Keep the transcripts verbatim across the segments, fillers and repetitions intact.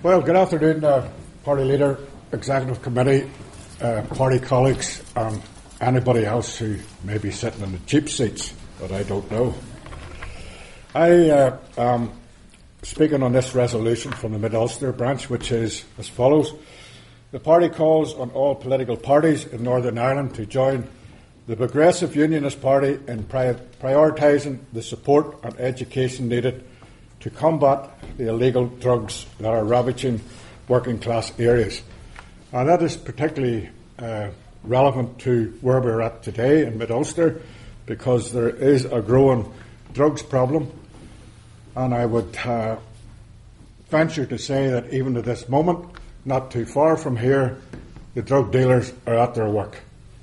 Well, good afternoon, uh, Party Leader, Executive Committee, uh, Party colleagues, and anybody else who may be sitting in the cheap seats that I don't know. I uh, am speaking on this resolution from the Mid-Ulster branch, which is as follows. The party calls on all political parties in Northern Ireland to join the Progressive Unionist Party in pri- prioritising the support and education needed to combat the illegal drugs that are ravaging working class areas. And that is particularly uh, relevant to where we're at today in Mid-Ulster, because there is a growing drugs problem. And I would uh, venture to say that even at this moment, not too far from here, the drug dealers are at their work.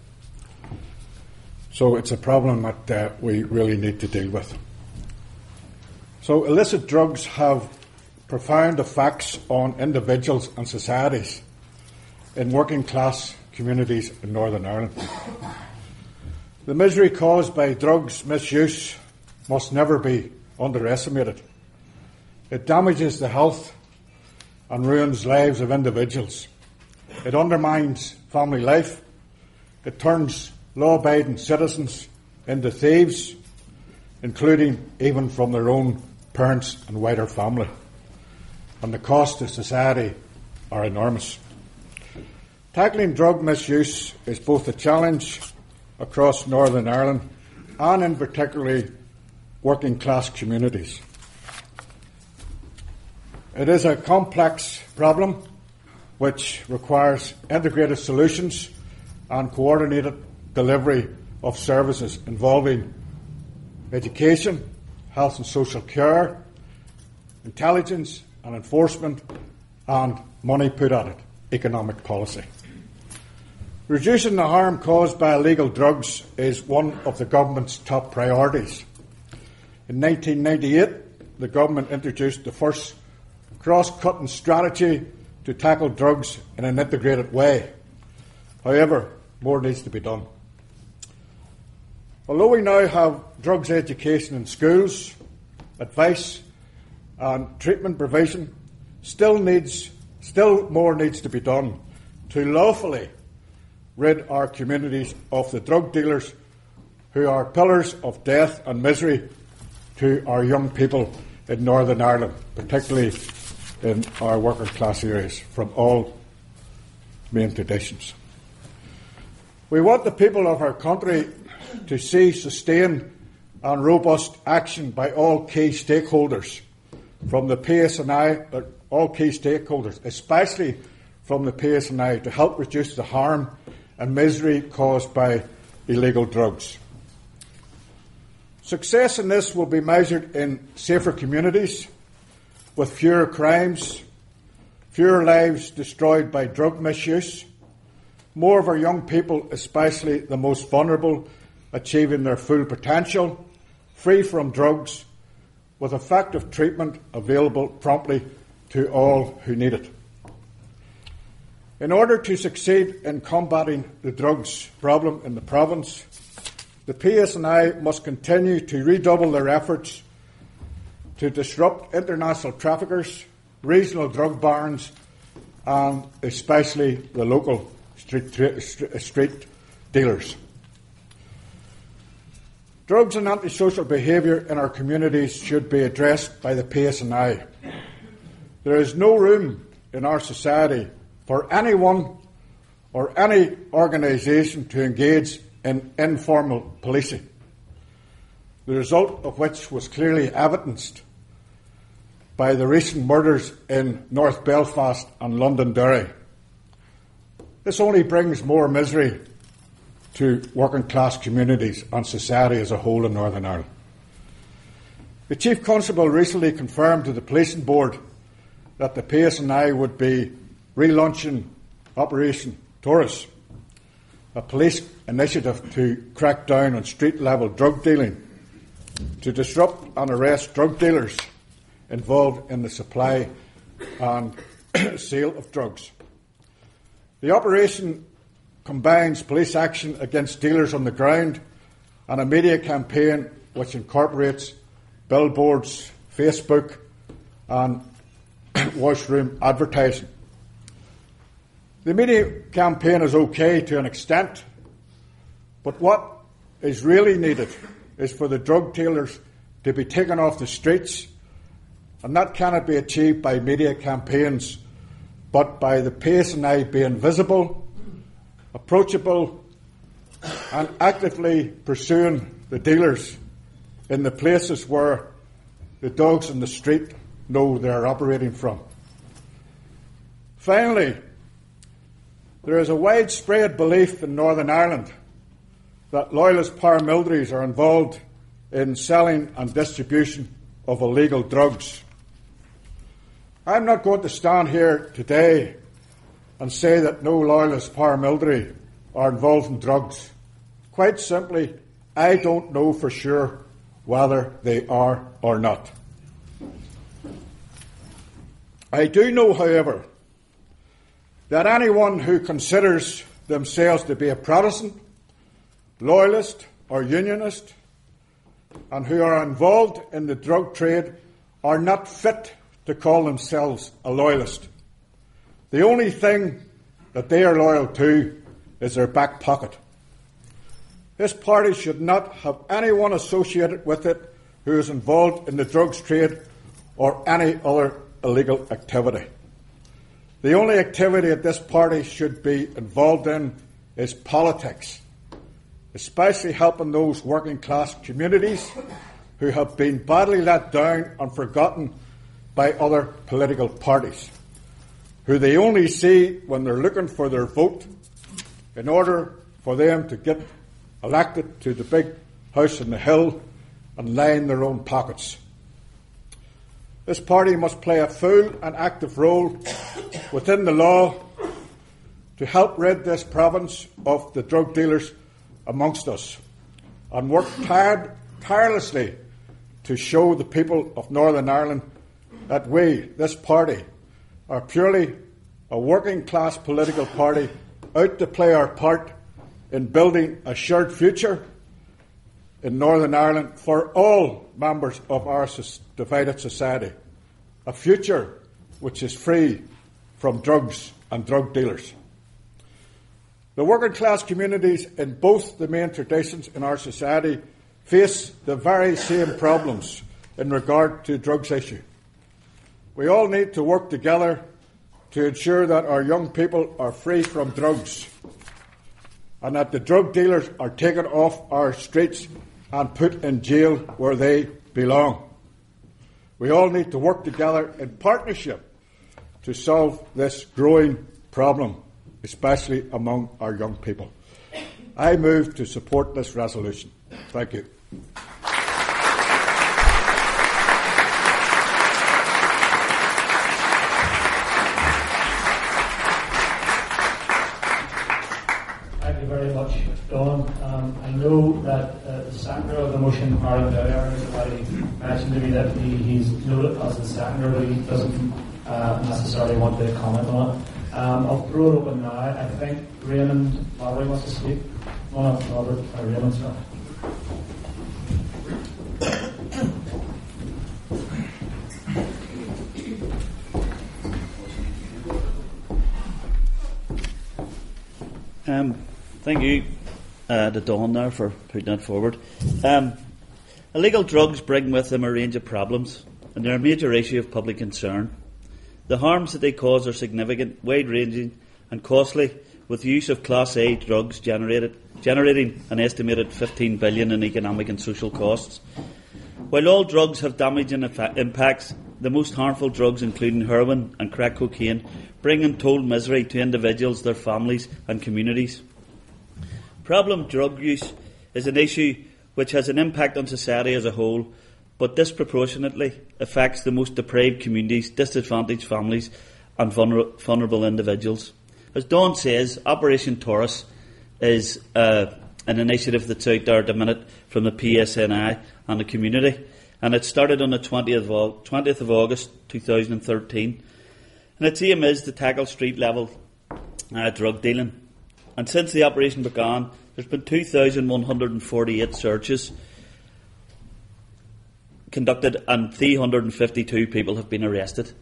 So it's a problem that uh, we really need to deal with. So illicit drugs have profound effects on individuals and societies in working class communities in Northern Ireland. The misery caused by drugs misuse must never be underestimated. It damages the health and ruins lives of individuals. It undermines family life. It turns law-abiding citizens into thieves, including even from their own parents and wider family. And the costs to society are enormous. Tackling drug misuse is both a challenge across Northern Ireland and in particularly working class communities. It is a complex problem which requires integrated solutions and coordinated delivery of services involving education, health and social care, intelligence and enforcement, and money put at it, economic policy. Reducing the harm caused by illegal drugs is one of the government's top priorities. In nineteen ninety-eight, the government introduced the first cross-cutting strategy to tackle drugs in an integrated way. However, more needs to be done. Although we now have drugs education in schools, advice and treatment provision, still needs, still more needs to be done to lawfully rid our communities of the drug dealers who are pillars of death and misery to our young people in Northern Ireland, particularly in our working class areas, from all main traditions. We want the people of our country to see sustained and robust action by all key stakeholders, from the P S N I, uh, all key stakeholders, especially from the P S N I, to help reduce the harm and misery caused by illegal drugs. Success in this will be measured in safer communities, with fewer crimes, fewer lives destroyed by drug misuse, more of our young people, especially the most vulnerable, achieving their full potential, free from drugs, with effective treatment available promptly to all who need it. In order to succeed in combating the drugs problem in the province, the P S N I must continue to redouble their efforts to disrupt international traffickers, regional drug barons, and especially the local street, tra- street dealers. Drugs and antisocial behaviour in our communities should be addressed by the P S N I. There is no room in our society for anyone or any organisation to engage in informal policing, the result of which was clearly evidenced by the recent murders in North Belfast and Londonderry. This only brings more misery to working class communities and society as a whole in Northern Ireland. The Chief Constable recently confirmed to the Policing Board that the P S N I would be relaunching Operation Taurus, a police initiative to crack down on street-level drug dealing, to disrupt and arrest drug dealers involved in the supply and sale of drugs. The operation combines police action against dealers on the ground and a media campaign which incorporates billboards, Facebook and washroom advertising. The media campaign is okay to an extent, but what is really needed is for the drug dealers to be taken off the streets, and that cannot be achieved by media campaigns, but by the P S N I being visible, approachable, and actively pursuing the dealers in the places where the dogs in the street know they are operating from. Finally, there is a widespread belief in Northern Ireland that loyalist paramilitaries are involved in selling and distribution of illegal drugs. I'm not going to stand here today and say that no loyalist paramilitary are involved in drugs. Quite simply, I don't know for sure whether they are or not. I do know, however, that anyone who considers themselves to be a Protestant, loyalist or unionist, and who are involved in the drug trade are not fit to call themselves a loyalist. The only thing that they are loyal to is their back pocket. This party should not have anyone associated with it who is involved in the drugs trade or any other illegal activity. The only activity that this party should be involved in is politics, especially helping those working class communities who have been badly let down and forgotten by other political parties, who they only see when they're looking for their vote in order for them to get elected to the big house on the hill and line their own pockets. This party must play a full and active role within the law to help rid this province of the drug dealers amongst us, and work tired, tirelessly to show the people of Northern Ireland that we, this party, are purely a working class political party out to play our part in building a shared future in Northern Ireland for all members of our divided society, a future which is free from drugs and drug dealers. The working class communities in both the main traditions in our society face the very same problems in regard to the drugs issue. We all need to work together to ensure that our young people are free from drugs and that the drug dealers are taken off our streets and put in jail where they belong. We all need to work together in partnership to solve this growing problem, especially among our young people. I move to support this resolution. Thank you. Thank you very much, Don. Um, I know that uh, the seconder of the motion, Aaron Dyer, has already mentioned to me that he, he's noted as the seconder, but he doesn't uh, necessarily want to comment on it. Um, I'll throw it open now. I think Raymond Lowry wants to speak. Come on up, Robert, or Raymond, sorry. Um, thank you uh, to Dawn there for putting that forward. Um, illegal drugs bring with them a range of problems, and they're a major issue of public concern. The harms that they cause are significant, wide-ranging and costly, with the use of Class A drugs generated, generating an estimated fifteen billion dollars in economic and social costs. While all drugs have damaging impacts, the most harmful drugs, including heroin and crack cocaine, bring untold misery to individuals, their families and communities. Problem drug use is an issue which has an impact on society as a whole, but disproportionately affects the most depraved communities, disadvantaged families and vulner- vulnerable individuals. As Dawn says, Operation Taurus is uh, an initiative that's out there at the minute from the P S N I and the community, and it started on the twentieth of August two thousand thirteen, and its aim is to tackle street-level uh, drug dealing. And since the operation began, there's been two thousand one hundred forty-eight searches conducted and three hundred fifty-two people have been arrested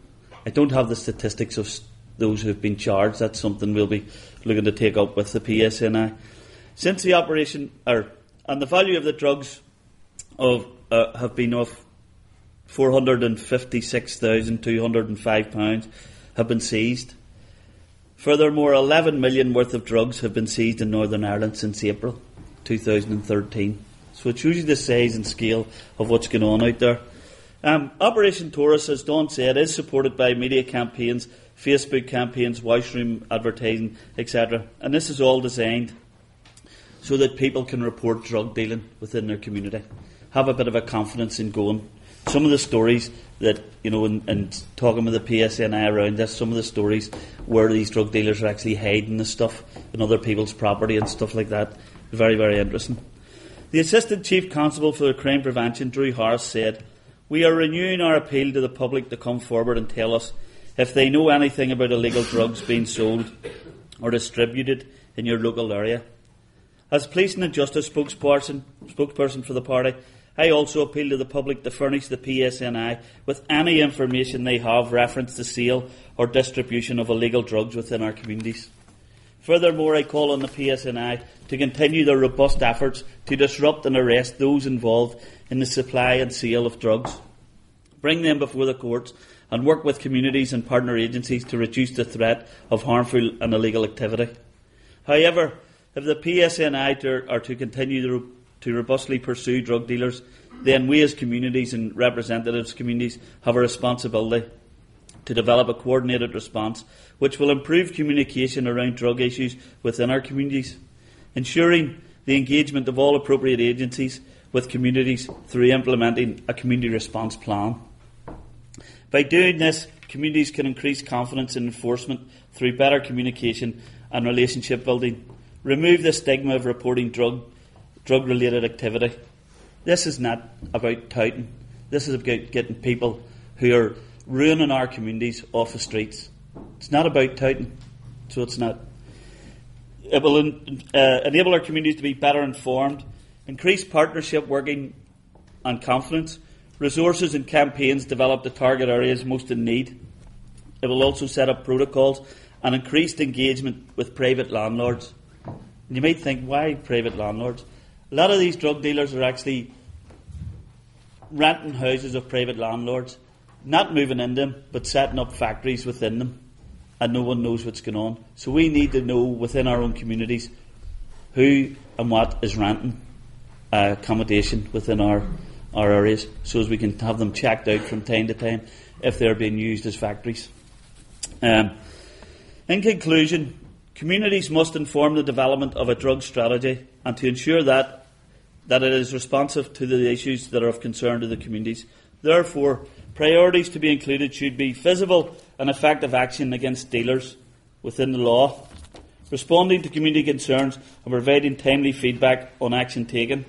I don't have the statistics of those who have been charged. That's something we'll be looking to take up with the P S N I. Since the operation, or, and the value of the drugs of uh, have been of four hundred fifty-six thousand two hundred five pounds have been seized. Furthermore, eleven million worth of drugs have been seized in Northern Ireland since April two thousand thirteen. So it shows you the size and scale of what's going on out there. Um, Operation Taurus, as Don said, is supported by media campaigns, Facebook campaigns, washroom advertising, et cetera. And this is all designed so that people can report drug dealing within their community, have a bit of a confidence in going. Some of the stories that, you know, and, and talking with the P S N I around this, some of the stories where these drug dealers are actually hiding the stuff in other people's property and stuff like that. Very, very interesting. The Assistant Chief Constable for Crime Prevention, Drew Harris, said, "We are renewing our appeal to the public to come forward and tell us if they know anything about illegal drugs being sold or distributed in your local area. As Policing and Justice spokesperson, spokesperson for the party, I also appeal to the public to furnish the P S N I with any information they have reference to sale or distribution of illegal drugs within our communities. Furthermore, I call on the P S N I to continue their robust efforts to disrupt and arrest those involved in the supply and sale of drugs, bring them before the courts, and work with communities and partner agencies to reduce the threat of harmful and illegal activity. However, if the P S N I are to continue to, to robustly pursue drug dealers, then we as communities and representatives communities have a responsibility to develop a coordinated response which will improve communication around drug issues within our communities, ensuring the engagement of all appropriate agencies with communities through implementing a community response plan. By doing this, communities can increase confidence in enforcement through better communication and relationship building, remove the stigma of reporting drug, drug-related activity. This is not about touting. This is about getting people who are ruining our communities off the streets. It's not about touting, so it's not. It will uh, enable our communities to be better informed, increase partnership working and confidence, resources and campaigns developed to target areas most in need. It will also set up protocols and increased engagement with private landlords. And you might think, why private landlords? A lot of these drug dealers are actually renting houses of private landlords, not moving in them, but setting up factories within them, and no one knows what's going on. So we need to know within our own communities who and what is renting uh, accommodation within our, our areas, so as we can have them checked out from time to time if they're being used as factories. Um, in conclusion, communities must inform the development of a drug strategy and to ensure that that it is responsive to the issues that are of concern to the communities. Therefore, priorities to be included should be visible and effective action against dealers within the law, responding to community concerns and providing timely feedback on action taken,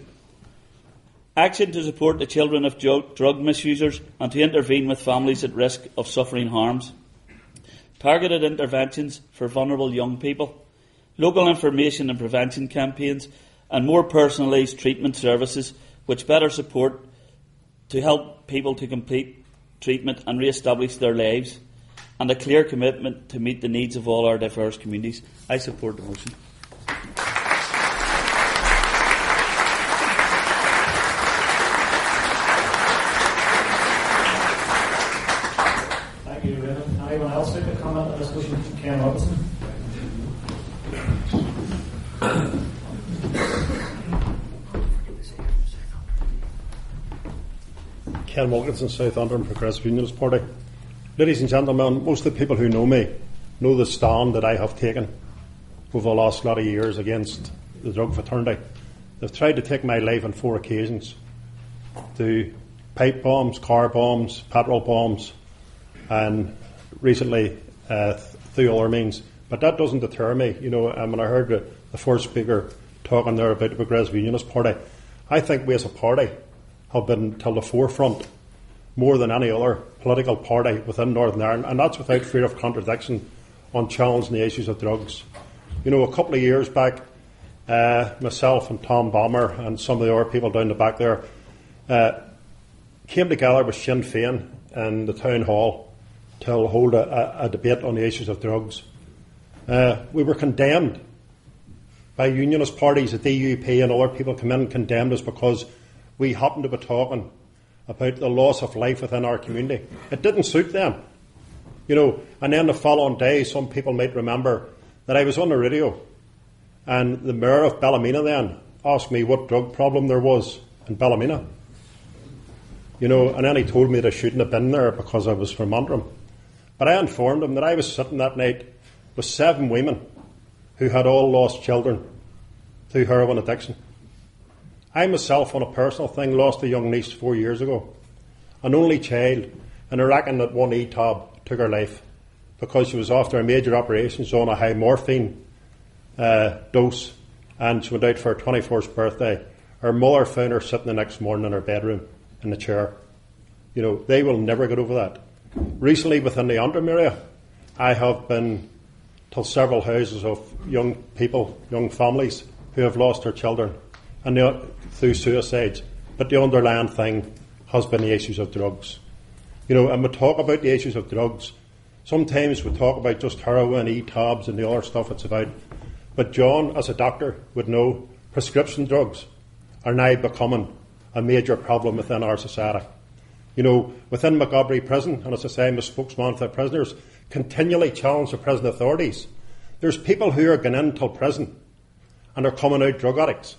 action to support the children of drug misusers and to intervene with families at risk of suffering harms, targeted interventions for vulnerable young people, local information and prevention campaigns, and more personalised treatment services which better support to help people to complete treatment and re-establish their lives, and a clear commitment to meet the needs of all our diverse communities. I support the motion. Thank you, Raymond. Anyone else like to comment on this motion? Ken Robinson. Ken Wilkinson, Southampton Progressive Unionist Party. Ladies and gentlemen, most of the people who know me know the stand that I have taken over the last lot of years against the drug fraternity. They've tried to take my life on four occasions, to pipe bombs, car bombs, petrol bombs, and recently uh, through other means. But that doesn't deter me. You know, and when I heard the, the first speaker talking there about the Progressive Unionist Party, I think we as a party have been to the forefront more than any other political party within Northern Ireland, and that's without fear of contradiction, on challenging the issues of drugs. You know, a couple of years back, uh, myself and Tom Bomber and some of the other people down the back there uh, came together with Sinn Féin in the town hall to hold a, a, a debate on the issues of drugs. Uh, we were condemned by unionist parties, the D U P and other people come in and condemned us because we happened to be talking about the loss of life within our community. It didn't suit them. You know, and then the following day, some people might remember that I was on the radio and the mayor of Ballymena then asked me what drug problem there was in Ballymena. You know, and then he told me that I shouldn't have been there because I was from Antrim. But I informed him that I was sitting that night with seven women who had all lost children through heroin addiction. I myself, on a personal thing, lost a young niece four years ago, an only child, and I reckon that one E T A B took her life because she was after a major operation, she was on a high morphine uh, dose, and she went out for her twenty-first birthday. Her mother found her sitting the next morning in her bedroom in the chair. You know, they will never get over that. Recently, within the Antrim area, I have been to several houses of young people, young families who have lost their children and they, through suicides. But the underlying thing has been the issues of drugs. You know, and we talk about the issues of drugs. Sometimes we talk about just heroin, E T A Bs and the other stuff it's about. But John, as a doctor, would know prescription drugs are now becoming a major problem within our society. You know, within Maghaberry Prison, and as I say, I'm a spokesman for the prisoners, continually challenge the prison authorities. There's people who are going into prison and are coming out drug addicts.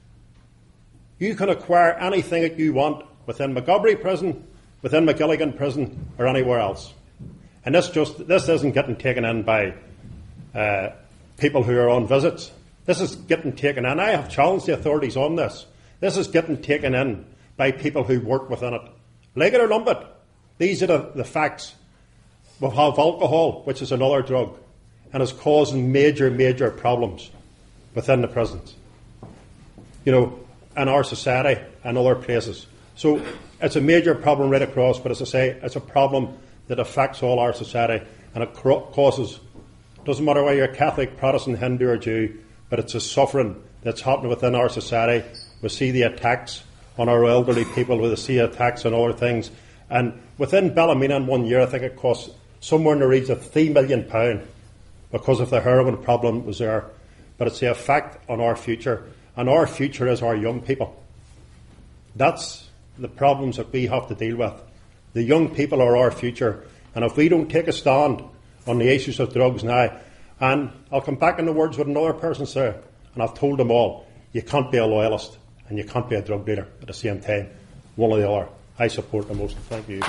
You can acquire anything that you want within Maghaberry Prison, within McGilligan Prison, or anywhere else. And this just this isn't getting taken in by uh, people who are on visits. This is getting taken in. I have challenged the authorities on this. This is getting taken in by people who work within it. Like it or lump it, these are the, the facts. We have alcohol, which is another drug, and is causing major, major problems within the prisons. You know, in our society and other places. So it's a major problem right across, but as I say, it's a problem that affects all our society, and it causes, doesn't matter whether you're Catholic, Protestant, Hindu or Jew, but it's a suffering that's happening within our society. We see the attacks on our elderly people, we see attacks on other things. And within Ballymena in one year, I think it cost somewhere in the region of three million pounds because of the heroin problem that was there. But it's the effect on our future, and our future is our young people. That's the problems that we have to deal with. The young people are our future, and if we don't take a stand on the issues of drugs now, and I'll come back in the words what another person said, and I've told them all, you can't be a loyalist and you can't be a drug dealer at the same time, one or the other. I support the motion. Thank you.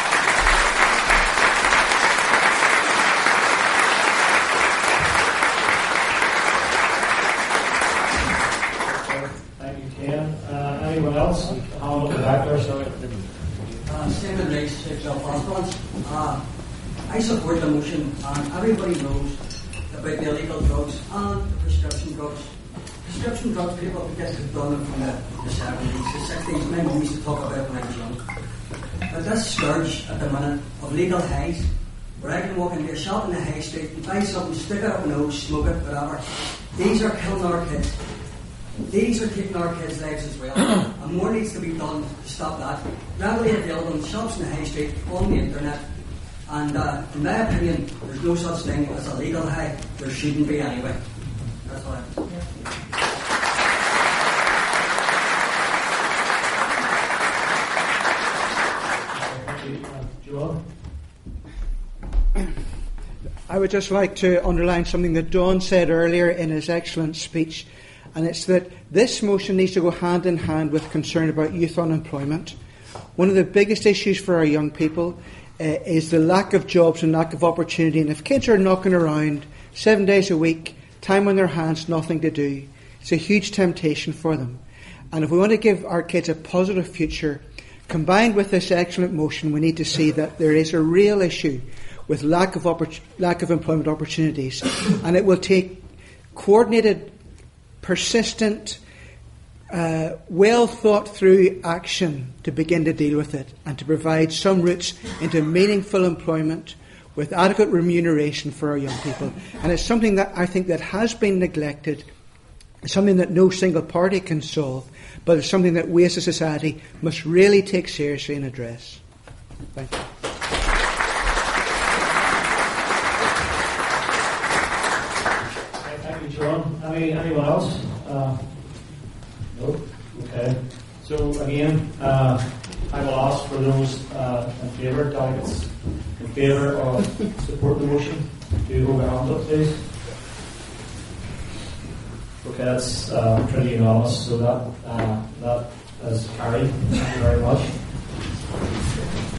Thank you, Ken. Uh, anyone else? I'll look back there, sorry. Uh, Stephen Rice, Belfast. Uh, I support the motion, and everybody knows about the illegal drugs and the prescription drugs. Prescription drugs, people get done them from the, the seventies, the sixties, maybe we used to talk about it when I was young. But this scourge at the minute of legal highs, where I can walk into a shop in the high street and buy something, stick it up my nose, smoke it, whatever. These are killing our kids. These are taking our kids' lives as well. And more needs to be done to stop that. Readily available in shops in the high street, on the internet. And uh, in my opinion, there's no such thing as a legal high. There shouldn't be anyway. That's all I have to say. I would just like to underline something that Don said earlier in his excellent speech, and it's that this motion needs to go hand in hand with concern about youth unemployment. One of the biggest issues for our young people uh, is the lack of jobs and lack of opportunity, and if kids are knocking around seven days a week, time on their hands, nothing to do, it's a huge temptation for them. And if we want to give our kids a positive future, combined with this excellent motion, we need to see that there is a real issue with lack of oppor- lack of employment opportunities, and it will take coordinated, persistent, uh, well thought through action to begin to deal with it and to provide some routes into meaningful employment with adequate remuneration for our young people. And it's something that I think that has been neglected. It's something that no single party can solve, but it's something that we as a society must really take seriously and address. Thank you. Any, anyone else? Uh, no? Okay. So again, uh, I will ask for those uh, in favour, delegates in favour of support the motion, to hold their hands up, please. Okay, that's uh, pretty unanimous, so that, uh, that is carried. Thank you very much.